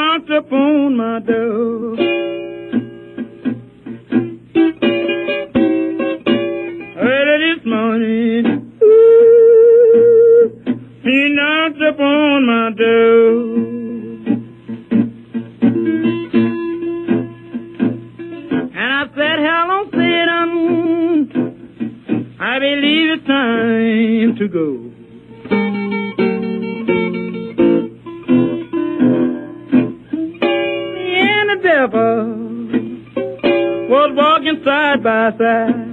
knocked upon my door. Early this morning, he knocked upon my door. And I said, hello, Satan, I believe it's time to go. Me and the devil was walking side by side.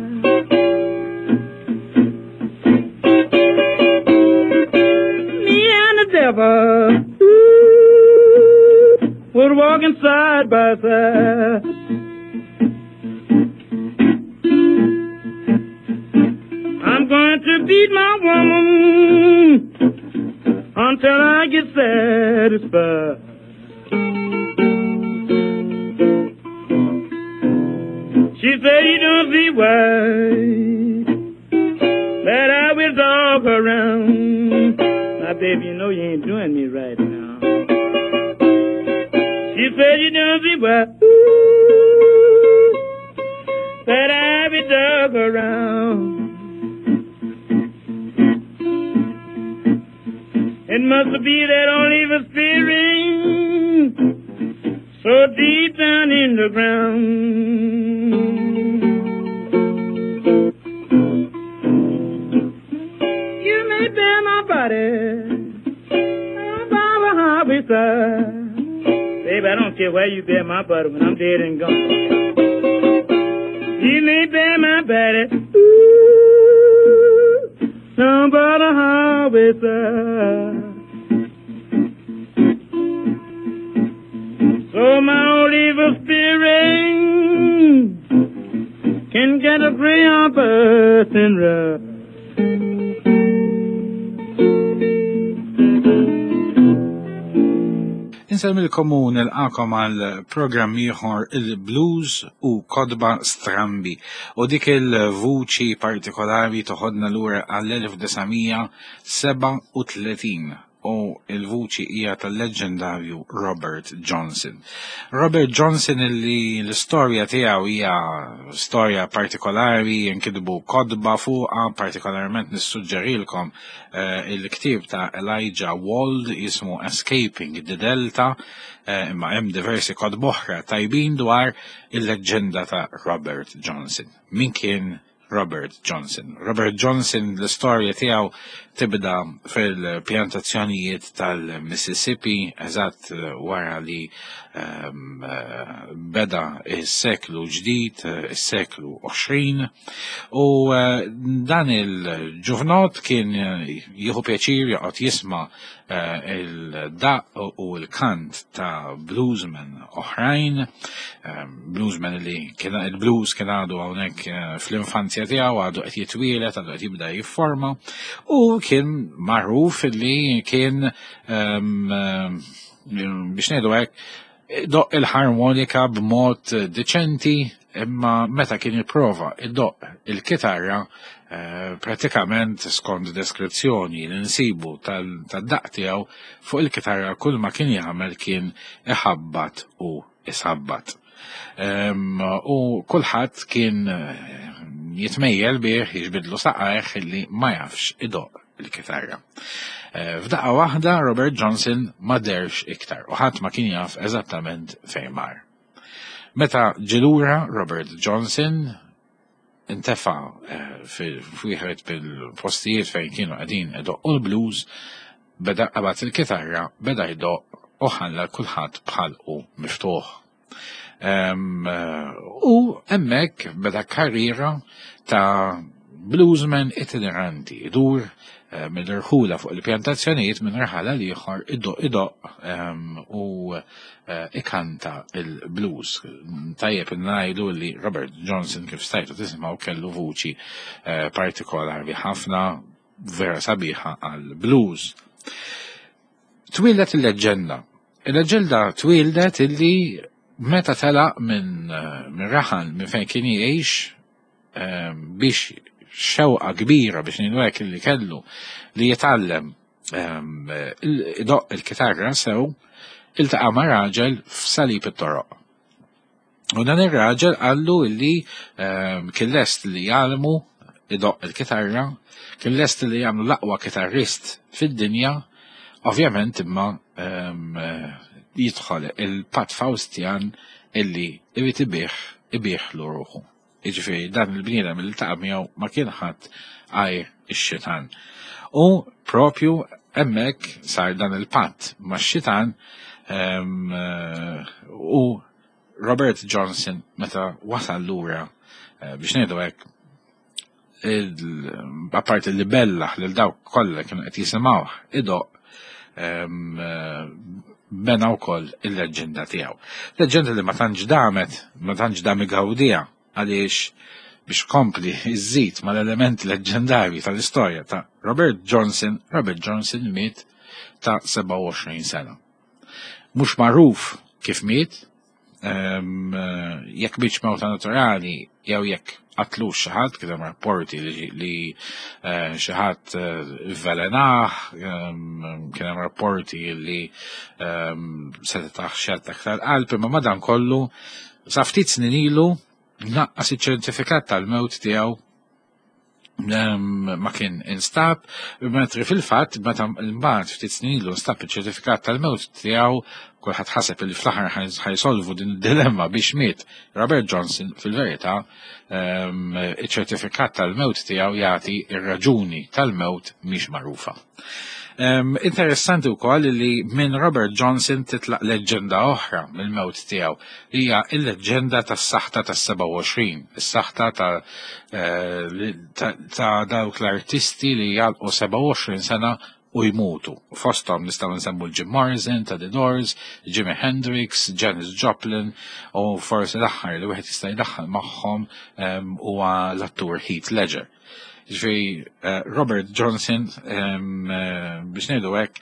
We're walking side by side. I'm going to beat my woman until I get satisfied. She said you don't see why that I will dog around. Now, baby, you know you ain't doing me right now. She said you don't see why that I be dug around. It must be that old evil spirit so deep down in the ground. You may bear my body side. Baby, I don't care where you bear my body when I'm dead and gone. You may bear my body down by the highway side. So my old evil spirit can get a gray on birth and ride. Inselmilkom u nilqakom għal programm ieħor il-blues u kodba strambi u dik il-vuċi partikolari toħodna lura għall-1937 u il-vuċi hija tal-leġendarju Robert Johnson. Robert Johnson li l-istorja tiegħu hija storja partikolari nkidbu kodba fuqha partikolarment nissuġġerilkom il-ktieb ta' Elijah Wald jismu Escaping the Delta imma hemm diversi kodba oħra tajbin dwar il-leġenda ta' Robert Johnson. Min kien Robert Johnson? Robert Johnson l-istorja tiegħu tibda fil-pjantazzjonijiet tal-Mississippi eżatt wara li beda is-seklu ġdid, is-seklu 20 u dan il-ġurnot kien jieħu pjaċir joqgħod jisma' il-daq u l-kant ta' bluesmen oħrajn, bluesmen li il-blues kien għadu hawnhekk fl-infanzja tiegħu għadu qed jitwielet, għadu qed jibda jifforma u kien magħruf li kien biex ngħidu hekk doq il-harmonika b'mod deċenti imma meta kien jipprova iddoq il-kitarra pratikament skont deskrizzjoni li nsibu tad-daq tiegħu fuq il-kitarra kull ma kien jagħmel kien iħabbat u isabbat. U kulħadd kien jitmejjel bih jiġbidlu saqajh illi ma jafx idoq il-kitarra. F'daqqa waħda Robert Johnson ma derx iktar u ħadd ma kien jaf eżattament fejn mar. Meta ġilura Robert Johnson intefa f'wieħed bil-postijiet fejn kienu qegħdin idoqqu l-blues beda qabad il-kitarra beda jdoq u ħalla kulħadd bħalqu miftuħ. U hemmhekk beda karriera ta' bluesman itineranti idur mill-irħula fuq il-pjantazzjonijiet minn raħala li ieħor idoq u ikanta il-blues. Tajjeb ngħidu li Robert Johnson kif stajtu tisimgħu kellu vuċi partikolari ħafna vera sabiħa għall-blues. Twildet il-leġenda. Il-leġenda twildet illi meta telaq minn raħal minn fejn kien jgħix biex xewqa kbira biex ninwek li kellu li jitgħallem idoq il-kitarra sew iltaqa' ma' raġel f'salib it-toroq. U dan ir-raġel għallu illi kien lest li jgħalmu idoq il-kitarra, kien lest li jagħmlu l-aqwa kitarrist fid-dinja, ovvjament imma jidħol il-Pat Fawstjan illi irid ibih ruħu. Jiġifieri dan il-bniedem li iltaqa' miegħu ma kien ħadd għajr ix-xitan. U propju hemmhekk sar dan il-patt max-xitan u Robert Johnson meta wasal lura biex ngħidu hekk apparti li bellaħ lil dawk kollha kienu qed jisimgħuh idoq bena wkoll il-leġenda tiegħu. Leġenda li ma tantx dam igawdija għaliex biex kompli iżżid mal-elementi leġendarji tal-istorja ta' Robert Johnson miet ta' 27 sena. Mhux magħruf kif miet, jekk biċ mewta naturali jew jekk qatlux xi ħadd, kien hemm rapporti li xi ħadd vvelenaħ, kien hemm rapporti li setetaħ xelt aktar qalb, imma madankollu sa ftit snin ilu naqqas iċ-ċertifikat tal-mewt tiegħu ma kien instab, mentri fil-fatt meta mbagħad ftit snin ilu nstab iċ-ċertifikat tal-mewt tiegħu kulħadd ħaseb li fl-aħħar ħajsolvu din id-dilemma biex miet Robert Johnson fil-verità iċ-ċertifikat tal-mewt tiegħu jagħti ir-raġuni tal-mewt mhix magħrufa. Interessanti wkoll li minn Robert Johnson titlaq leġenda oħra mill-mewt tiegħu hija l-leġenda tas-saħta tas-27, is-saħta ta' dawk l-artisti li jgħalqu 27 sena u jmutu. Fosthom nistgħu nsemmu Jim Morrison ta' The Doors, Jimi Hendrix, Janis Joplin u forsi l-aħħar li wieħed jista' jdaħħal magħhom huwa l-attur Heath Ledger. Robert Johnson biex ngħidu hekk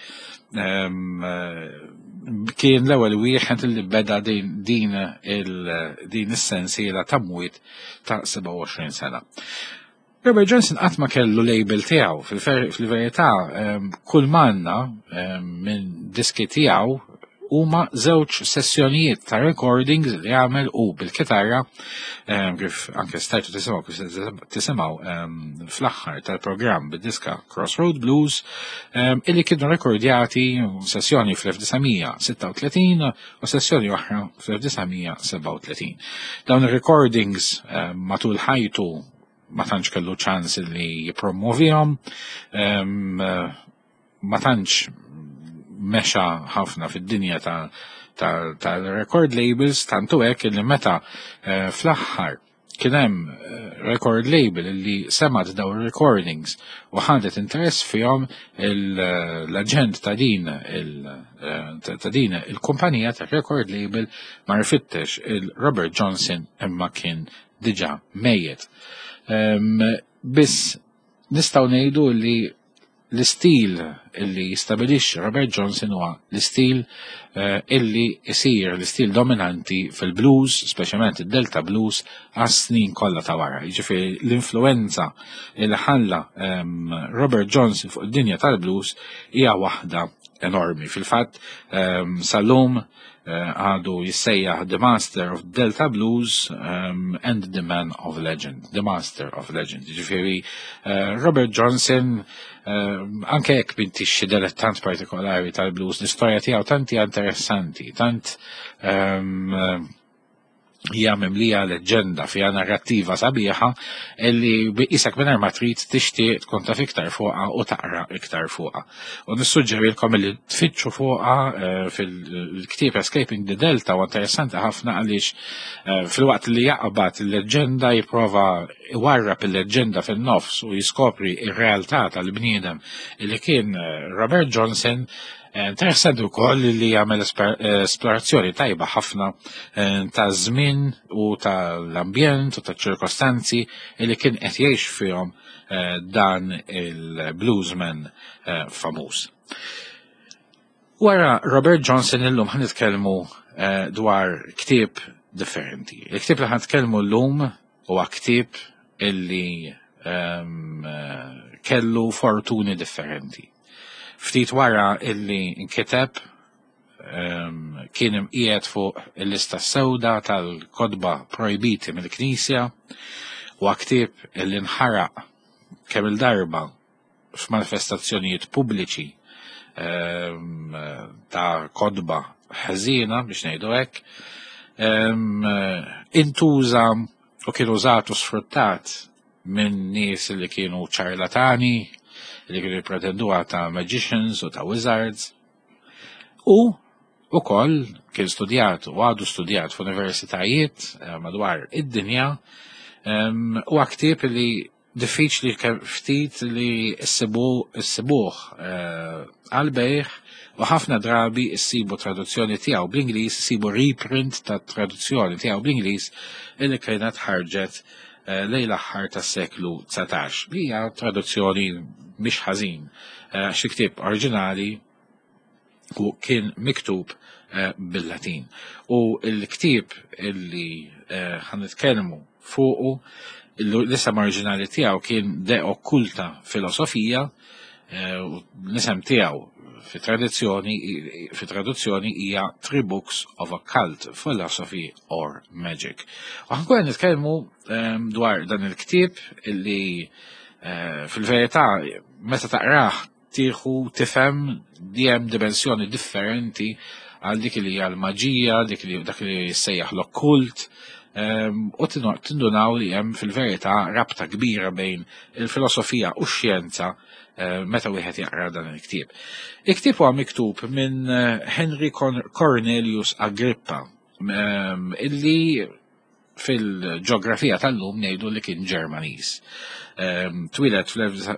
kien l-ewwel wieħed li beda din is-sensiela ta' mwiet ta' 27 sena. Robert Johnson qatt ma kellu label tiegħu, fil-verità kull manna minn diski tiegħu huma żewġ sessjonijiet ta' recordings li għamel u bil-kitarra kif anke stajtu tisimgħu fl-aħħar tal-programm bid-diska Crossroad Blues illi kienu rekordjati sessjoni fl-1936 u sessjoni oħra fl-1937. Dawn ir-recordings matul ħajtu ma tantx kellu ċans li jippromovihom, ma tantx mexa ħafna fid-dinja tal-record labels, tantu hekk li meta fl-aħħar kien hemm record label li semat daw recordings u ħadet interess fihom l-aġent ta' din il-kumpanija ta' record label ma rfittex il-Robert Johnson imma kien diġà mejjed. Biss nistgħu ngħidu li l-istil illi jistabilixxi Robert Johnson huwa l-istil illi jsir l-istil dominanti fil-blues, speċjalment id-Delta Blues, għas-snin kollha ta' wara. Jiġifieri l-influenza illi ħalla Robert Johnson fuq id-dinja tal-blues hija waħda enormi. Fil-fatt sal-lum għadu jissejjaħ The Master of Delta Blues and the Man of Legend, The Master of Legend. Ġifieri Robert Johnson anke jekk binti xi dilettant partikolari tal-blues, l-istorja tiegħu tant hija interessanti, tant hija mimlija leġenda fiha narrattiva sabiħa illi isek mingħajr ma trid tixtieq tkun taf iktar fuqha u taqra iktar fuqha. U nissuġġerilkom li tfittxu fuqha fil-ktieb Escaping the Delta u interessanti ħafna għaliex filwaqt li jaqbad il-leġenda jipprova iwarrab il-leġenda fin-nofs u jiskopri ir-realtà tal-bniedem li kien Robert Johnson. Interessanti wkoll li jagħmel esplorazzjoni tajba ħafna ta' żmien u tal-ambjent u taċ-ċirkostanzi li kien qed jgħix fihom dan il-bluesman famuż. Wara Robert Johnson illum ħanitkellmu dwar ktieb differenti. Il-ktieb li ħanitkellmu llum huwa ktieb illi kellu fortuni differenti. Ftit wara illi nkiteb kien imqiegħed fuq il-lista sewda tal-kodba projbiti mill-Knisja u ktieb illi nħaraq kemm il-darba f'manifestazzjonijiet pubbliċi ta' kodba ħażina biex ngħidu hekk, intuża u kien użat u sfruttat minn nies li kienu ċarlatani, li kienu jippretenduha ta' magicians u ta' wizards, u ukoll kien studjat u għadu studjat f'universitajiet madwar id-dinja u ktieb li diffiċli ftit li issibuh għal-bejħ u ħafna drabi issibu traduzzjoni tiegħu bl-Ingliż, issibu reprint ta' traduzzjoni tiegħu bl-Ingliż illi kienet ħarġet lejn l-aħħar tas-seklu 19. Hija traduzzjoni mhix ħażin xi ktieb oriġinali u kien miktub bil-Latin. U l-ktieb illi ħanitkellmu fuqu l-isem oriġinali tiegħu kien De Occulta Filosofija, l-isem tiegħu fi traduzzjoni hija Three Books of Occult Philosophy or Magic. U ħankun nitkellmu dwar dan il-ktieb illi fil-verità meta taqrah tieħu tifhem dejjem dimensjoni differenti għal dik li hija l-maġija, dak li jissejjaħ l-okkult, u tindunaw li hemm fil-verità rabta kbira bejn il-filosofija u x-xjenza meta wieħed jaqra dan il-ktieb. Il-ktieb huwa miktub minn Henry Cornelius Agrippa, illi fil-ġeografija tal-lum ngħidu li kien Ġermaniż. Twilet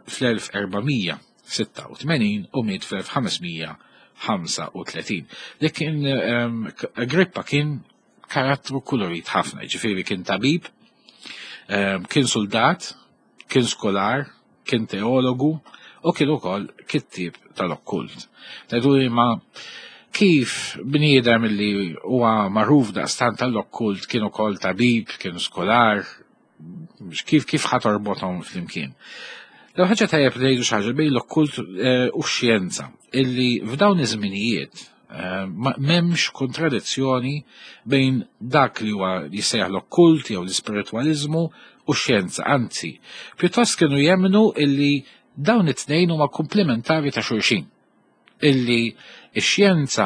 fl-1486 u miet fl-1535. Li kien Agrippa kien karattru kolorit ħafna, ġifieri kien tabib, kien soldat, kien skolar, kien teologu u kien ukoll kittieb tal-okkult. Tgħidu ma kif bniedem li huwa magħruf daqstant tal-okkult kien ukoll tabib, kien skolar, kif ħatorbothom flimkien. Lew ħaġa tajjeb li ngħidu xi ħaġa bejn l-okkult u x-xjenza illi f'dawn iż-żminijiet m'hemmx kontradizzjoni bejn dak li huwa jissejjaħ l-okkult jew l-ispiritwaliżmu u x-xjenza, anzi, pjuttost kienu jemmnu illi dawn it-tnejn huma komplementari ta' xulxin. Illi x-xjenza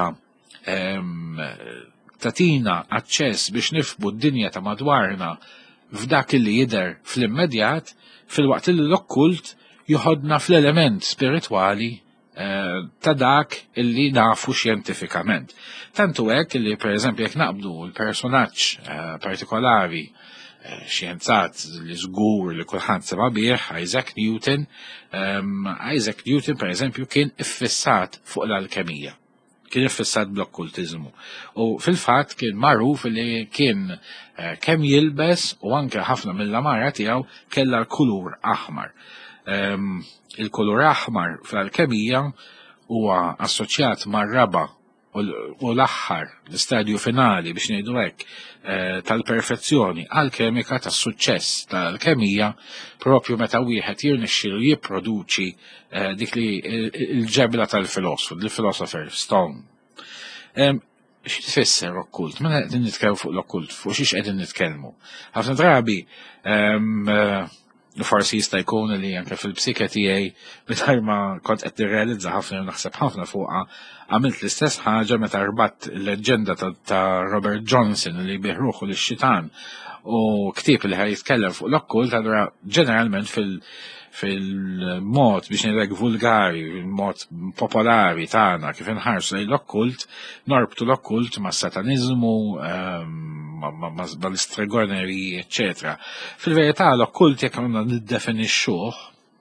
tatina aċċess biex nifhmu d-dinja ta' madwarna f'dak illi jidher fl-immedjat, filwaqt li l-okkult joħodna fl-element spiritwali ta' dak illi nafu xjentifikament. Tantu hekk illi pereżempju jekk naqbdu l-personaġġ partikolari xjenzat li żgur li kulħadd sema bih, Isaac Newton. Isaac Newton pereżempju kien iffissat fuq l-alkemija. Kien iffissat bl-okkultiżmu. U fil-fatt kien magħruf li kien kemm jilbes u anke ħafna mill-lamara tiegħu kellha l-kulur aħmar. Il-kulur aħmar fl-alkemija huwa assoċjat mar-raba u l-aħħar l-istadju finali biex ngħidu hekk tal-perfezzjoni alkemika tas-suċċess tal-alkemija propju meta wieħed jirnexxielu jipproduċi dik li l-ġebla tal-filosofu, l-philosopher stone. Xi tfisser okkult? Mela qegħdin nitkellmu fuq l-okkult, fuq xiex qegħdin nitkellmu. Ħafna drabi forsi jista' jkun li anke fil-psika tiegħi meta ma kont qed nirrealizza ħafna u naħseb ħafna fuqha għamilt l-istess ħaġa meta rbatt il-leġenda ta' Robert Johnson li biħruħu lix-xitan u ktieb li ħaj jitkellem fuq l-okkult, allura ġeneralment fil-mod biex ngħidlek vulgari, il-mod popolari tagħna kif inħarsu lejn l-okkult, norbtu l-okkult ma' satanizmu, ma' l-istregonery, eccetera. Fil-verità l-okkult jekk għandna niddefinixxuh,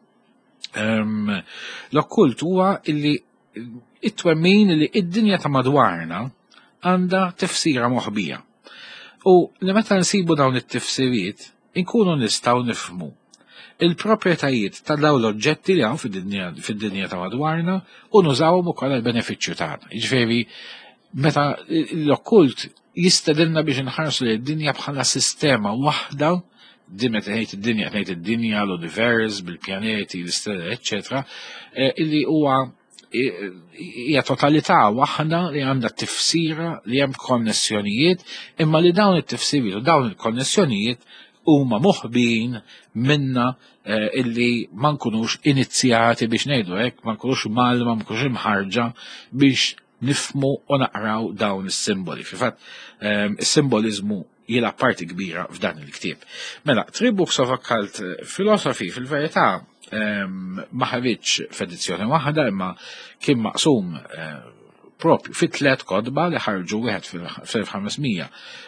l-okkult huwa illi it-twemmin li id-dinja ta' madwarna għandha tifsira moħbija. U li meta nsibu dawn it-tifsiriet, inkunu nistgħu nifhmu il-proprjetajiet ta' dawn l-oġġetti li hawn fid-dinja ta' madwarna u nużawhom ukoll għall-benefiċċju tagħna. Jiġifieri meta l-okkult jistedilna biex inħarsu li d-dinja bħala sistema waħda, meta ngħid id-dinja ngħid id-dinja, l-univers, bil-pjaneti, l-istella, eċċetera, illi huwa hija totalità waħda li għandha tifsira li hemm konnessjonijiet, imma li dawn it-tifsiriet u dawn il-konnessjonijiet huma moħbin minna illi ma nkunux inizjati biex ngħidu hekk, ma nkunux malma, ma nkunux imħarġa biex nifmu u naqraw dawn is-simboli. Fil-fatt is-simbolizmu jilgħab parti kbira f'dan il-ktieb. Mela, Three Books of Occult Philosophy fil-verità ma ħaritx f'edizzjoni waħda, imma kien maqsum propju fi 3 kodba li ħarġu wieħed fil-1531,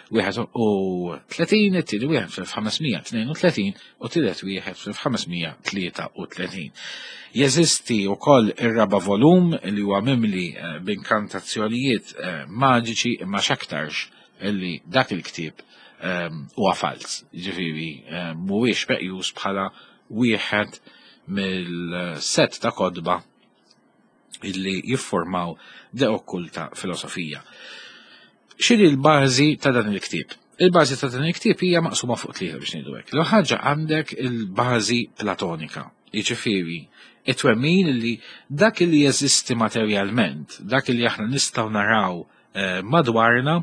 it-tieni wieħed fil-1532 u tielet wieħed fil-1533. Jeżisti wkoll ir-raba' volum li huwa mimli b'inkantazzjonijiet maġiċi imma x'aktarx illi dak il-ktieb huwa fals. Ġifieri mhuwiex meqjus bħala wieħed mill-set ta' kodba illi jiffurmaw de okkulta filosofija. X'inhi l-bażi ta' dan il-ktieb? Il-bażi ta' dan il-ktieb hija maqsuma fuq 3 biex ngħidu hekk. L-ewwel ħaġa għandek il-bażi platonika, jiġifieri it-twemmin li dak li jeżisti materjalment, dak li aħna nistgħu naraw madwarna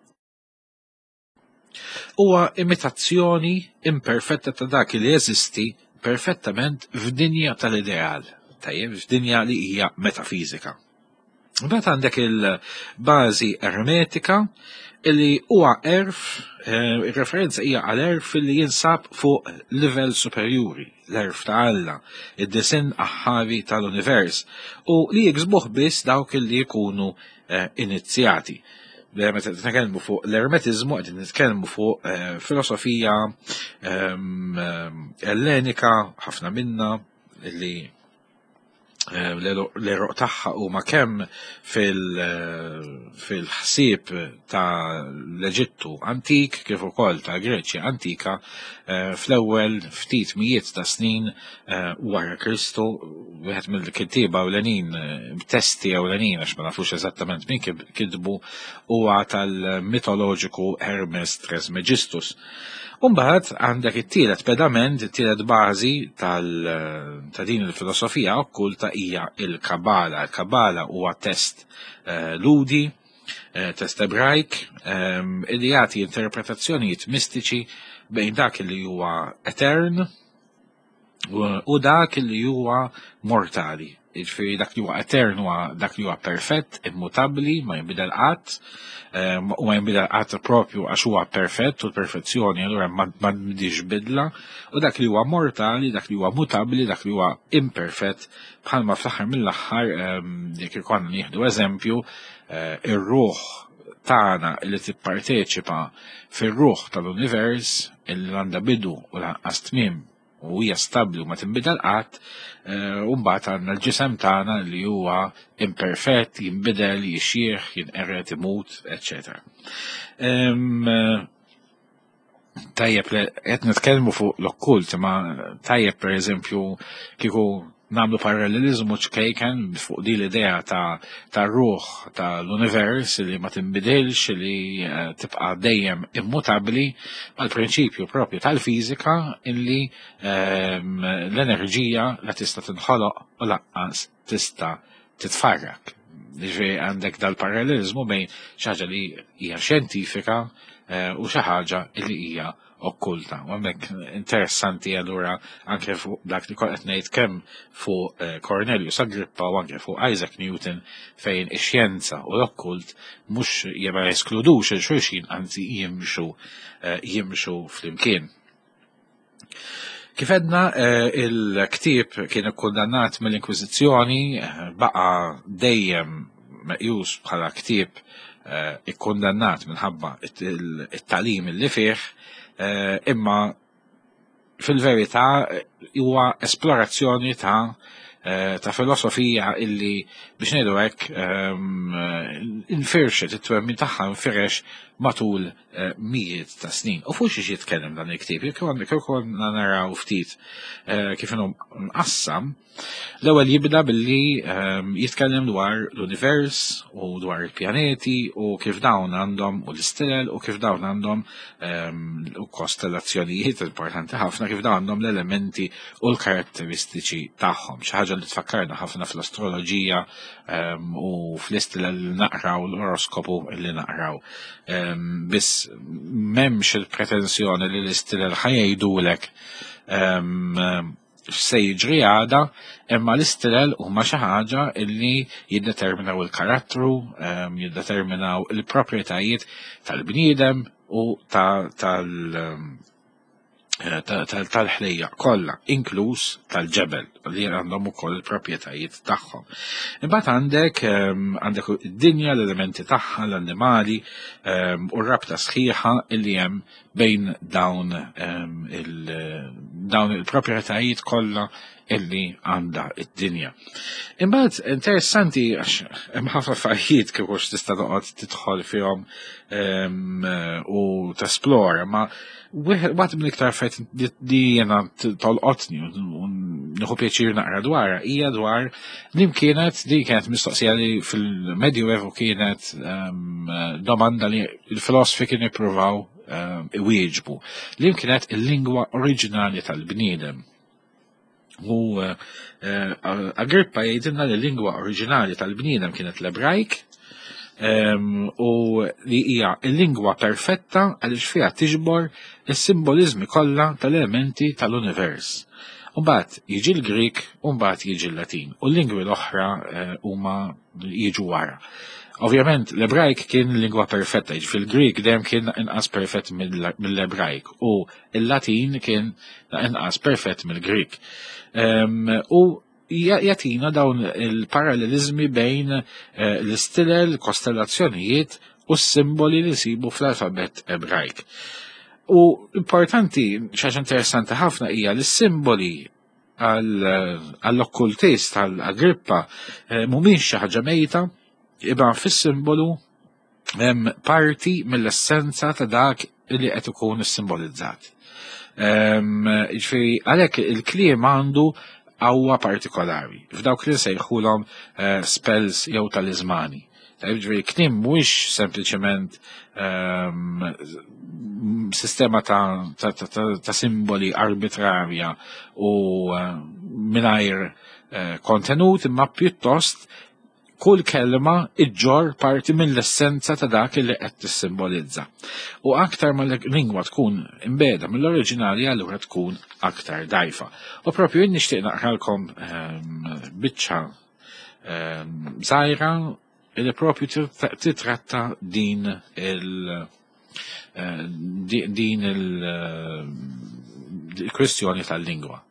huwa imitazzjoni imperfetta ta' dak li jeżisti perfettament f'dinja tal-ideal, f'dinja li hija metafizika. Mbagħad għandek il-bażi ermetika li huwa ir-referenza hija għal erf li jinsab fuq livell superjuri, l-erf ta' Alla, id-disin aħħari tal-univers, u li jiksbuh biss dawk li jkunu inizjati. Meta nitkellmu fuq l-ermetizmu qed nitkellmu fuq filosofija ellenika ħafna minna li l-eruq tagħha huma kemm fil-ħsieb ta' l-Eġittu antik kif ukoll ta' Greċja antika fl-ewwel ftit mijiet ta' snin wara Kristu. Wieħed mill-kittieba ewlenin testi ewlenin għax ma nafux eżattament min kitbu huwa tal-mitoloġiku Hermes Trismegistus. Umbagħad għandek it-tielet pedament, it-tielet bażi ta' din il-filosofija okkulta hija il-Kabala. Il-Kabala huwa test ludi, test ebrajk, li jagħti interpretazzjonijiet mistiċi bejn dak li huwa etern u dak li huwa mortali. Ġifieri dak li huwa etern huwa dak li huwa perfett, immutabbli, ma jinbidel qatt, u ma jinbidel qatt propju għax huwa perfett u l-perfezzjoni allura ma tmidix bidla, u dak li huwa mortali, dak li huwa mutabbli, dak li huwa imperfett, bħalma fl-aħħar mill-aħħar jekk ikollna nieħdu eżempju ir-ruħ tagħna li tipparteċipa fir-ruħ tal-univers illi għandha bidu u lanqas tmiem u hija stabbli u ma tinbidel qatt, u mbagħad għandna l-ġisem tagħna li huwa imperfett, jinbidel, jixjieħ, jinqered, imut, etc. Tajjeb qed nitkellmu fuq l-okkult, ma tajjeb pereżempju kieku nagħmlu parallelizmu ċkejken fuq di l-idea ta' ruħ tal-univers li ma tinbidilx, li tibqa' dejjem immutabbli, għal-prinċipju propju tal-fiżika illi l-enerġija la tista' tinħoloq u laqqas tista' titfarrak. Ġifieri għandek dal-parallelizmu bejn xi ħaġa li hija xjentifika u xi ħaġa li hija okkulta. U hemmhekk interessanti allura anke fuq dak li kont qed ngħid kemm fuq Cornelius Agrippa u anke fuq Isaac Newton fejn ix-xjenza u l-okkult mhux ma jeskludux il-xulxin, anzi jimxu flimkien. Kif edna il-ktieb kien ikkundannat mill-Inkwiżizzjoni, baqa' dejjem meqjus bħala ktieb ikkundannat minħabba it-tagħlim li fih, imma fil-verità huwa esplorazzjoni ta' filosofija illi biex ngħidu hekk infirxet it-twemmin tagħha nfirex matul mijiet ta' snin. U fuq xi jitkellem dan il-ktieb, jekk konna naraw ftit kif inhu mqassam, l-ewwel jibda billi jitkellem dwar l-univers u dwar il-pjaneti u kif dawn għandhom u l-istilel u kif dawn għandhom u kostellazzjonijiet importanti ħafna, kif dawn għandhom l-elementi u l-karatteristiċi tagħhom. Xi ħaġa ħaġa li tfakkarna ħafna fl-astroloġija u fl-istil li naqraw l-oroskopu li naqraw. Biss m'hemmx il-pretenzjoni li l-istil ħajdulek se jiġri għada, imma l-istilel huma xi ħaġa li jiddeterminaw il-karattru, jiddeterminaw il-proprjetajiet tal-bniedem u tal-ħlejja kollha, inkluż tal-ġebel li għandhom ukoll il-proprjetajiet tagħhom. Imbagħad għandek id-dinja, l-elementi tagħha, l-annimali u r-rabta sħiħa li hemm bejn dawn il-proprjetajiet kollha illi għandha id-dinja. Imbagħad interessanti għax hemm ħafna affarijiet kif tista' toqgħod tidħol fihom u tesplora, ma waħda mill-iktar affarijiet li jiena tolqotni u nieħu pjaċir naqra dwarha hija dwar li kienet mistoqsija li fil-Medjuevu kienet domanda li l-filosofi kienu jippruvaw iwieġbu. Li kienet il-lingwa oriġinali tal-bniedem. U Agrippa jgħidilna li l-lingwa oriġinali tal-bniedem kienet l-Ebrajk u li hija l-lingwa perfetta għaliex fiha tiġbor is-simbolizmi kollha tal-elementi tal-univers. Mbagħad jiġi l-Grik u mbagħad jiġi l-Latin u l-lingwi l-oħra huma jiġu wara. Ovvjament l-Ebrajk kien lingwa perfetta, fil-Grik dejjem kien inqas perfett mill-Ebrajk u l-Latin kien inqas perfett mill-Grik. U jatina dawn il-parallelizmi bejn l-istilel, kostellazzjonijiet u s-simboli li sibu fl-alfabet Ebrajk. U importanti, xaġa interessanti ħafna hija li s-simboli għall-okkultist, għall-Agrippa, mhumiex xi ħaġa mejta, iba fis-simbolu hemm parti mill-essenza ta' dak li qed ikun issimbolizzat. Ġifieri għalhekk il-kliem għandu qawwa partikolari. F'dawk li nsejħulhom spells jew talismani. Ġifieri kliem mhuwiex sempliċement sistema ta' simboli arbitrarja u mingħajr kontenut, imma pjuttost kull kelma iġġor parti mill-essenza ta' dak li qed tissimbolizza. U aktar ma l-lingwa tkun imbeda mill-oriġinali allura tkun aktar dajfa. U propju nixtieq naqralkom biċċa żgħira li propju titratta din il-kwestjoni tal-lingwa.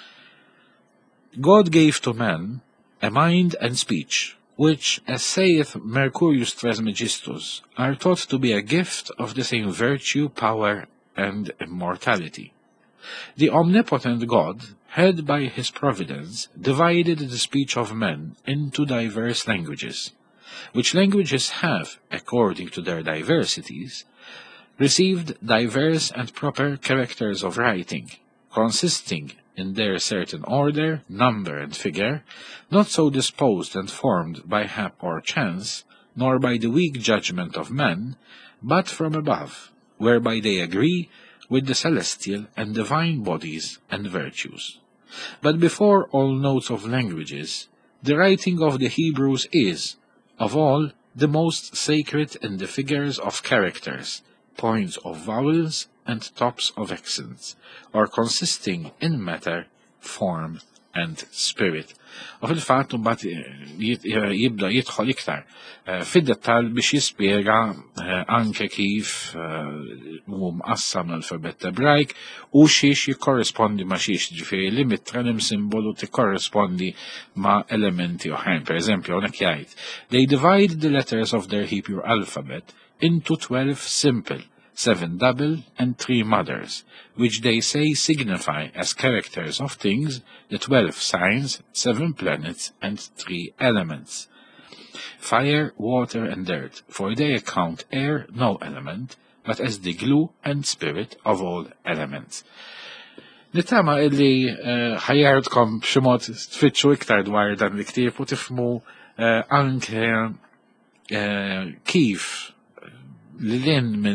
God gave to man a mind and speech, which, as saith Mercurius Trismegistus, are thought to be a gift of the same virtue, power, and immortality. The omnipotent God had by his providence divided the speech of men into diverse languages, which languages have, according to their diversities, received diverse and proper characters of writing, consisting in their certain order, number, and figure, not so disposed and formed by hap or chance, nor by the weak judgment of men, but from above, whereby they agree with the celestial and divine bodies and virtues. But before all notes of languages, the writing of the Hebrews is, of all, the most sacred in the figures of characters, points of vowels, and tops of accents, or consisting in matter, form, and spirit. U fil-fatt mbagħad jibda jidħol iktar fid-dettall biex jispjega anke kif hu mqassam l-alfabet Ebrajk u xiex jikkorrispondi ma' xiex, ġifieri li mit-tranim simbolu tikkorrispondi ma' elementi oħrajn. Pereżempju hawnhekk jgħid: They divide the letters of their Hebrew alphabet into 12 simple, 7 double, and 3 mothers, which they say signify as characters of things the 12 signs, 7 planets, and 3 elements. Fire, water, and earth, for they account air no element, but as the glue and spirit of all elements. Nittama illi ħajjartkom b'ximot tfittxu iktar dwar dan l-ktieb u tifmu anke kif Lilin minn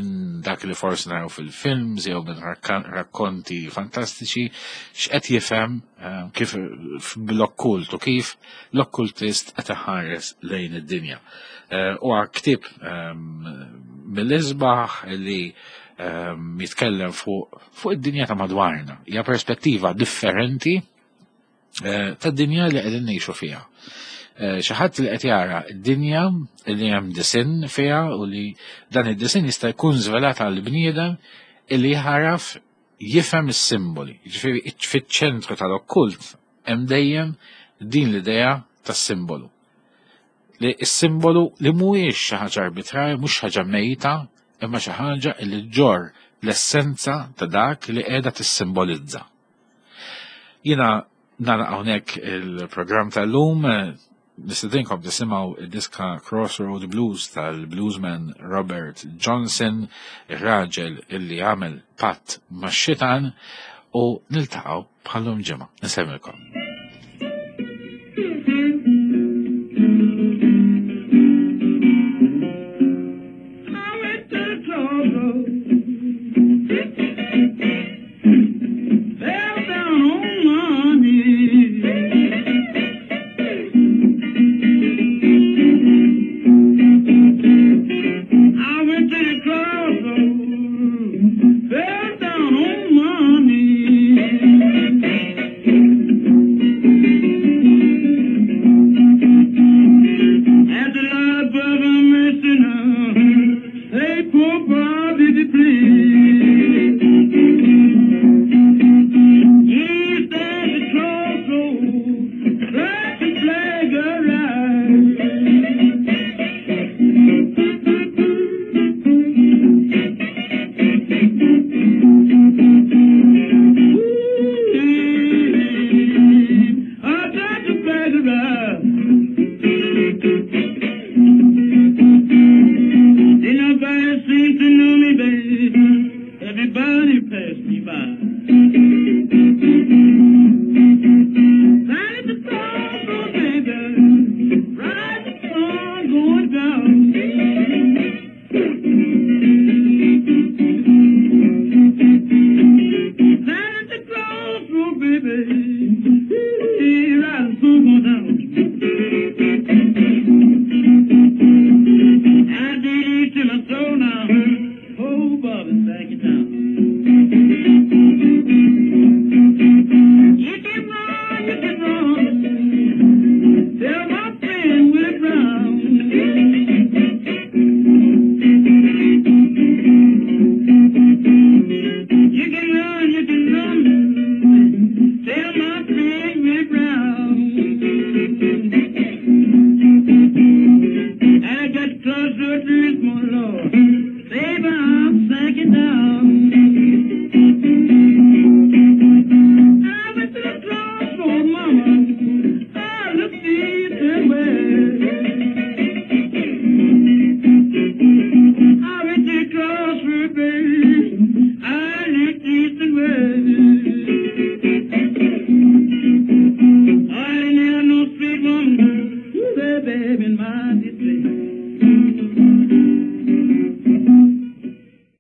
dak li forsi naraw fil-films jew minn rakkonti fantastiċi x'qed jifhem kif bil-okkult u kif l-okkultist qed iħares lejn id-dinja. Huwa ktieb mill-isbaħ li jitkellem fuq id-dinja ta' madwarna. Hija perspettiva differenti tad-dinja li qegħdin ngħixu fiha. Xi ħadd li qed jara d-dinja li hemm disin fiha u li dan id-disin jista' jkun żvelat għall-bniedem illi jħaraf jifhem is-simboli. Jiġifieri fiċ-ċentru tal-okkult hemm dejjem din l-idea tas-simbolu. Li s-simbolu li mhuwiex xi ħaġa arbitrarja, mhux ħaġa mejta, imma xi ħaġa li ġor l-essenza ta' dak li qiegħda tissimbolizza. Jiena nara hawnhekk il-programm tal-lum nistedinkom tisimgħu id-diska Crossroad Blues tal-bluesman Robert Johnson, ir-raġel illi għamel patt max-xitan u niltaqgħu bħallum ġimgħa. Nsemmilkom. Oh, Bobby, thank you.